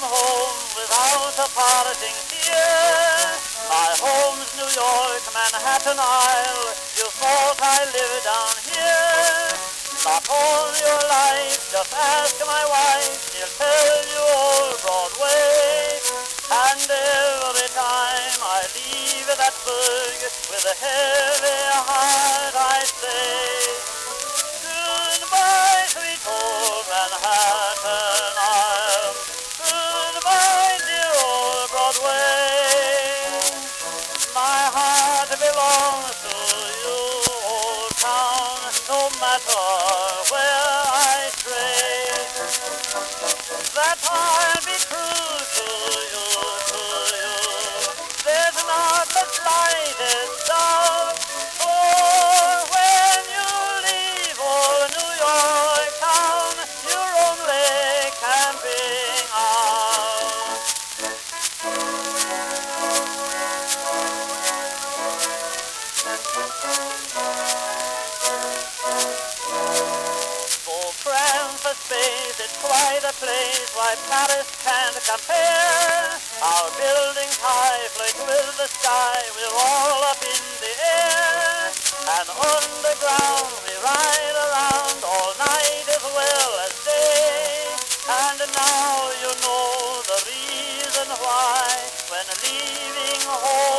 home without a parting tear. My home's New York, Manhattan Isle. You thought I lived down here. Not all your life, just ask my wife. She'll tell you all Broadway. And every time I leave that burg with a heavy heart, I say, goodbye, sweet old Manhattan Isle. Goodbye, dear old Broadway. My heart belongs to you, old town, no matter where I stray. That I'll be true to you, to you. There's not the slightest doubt. For when you leave old New York town, you're only camping out. For France or space, it's quite a place. Why Paris can't compare. Our buildings high float with the sky. We're all up in the air. And underground we ride around all night as well as day. And now you know the reason why when leaving home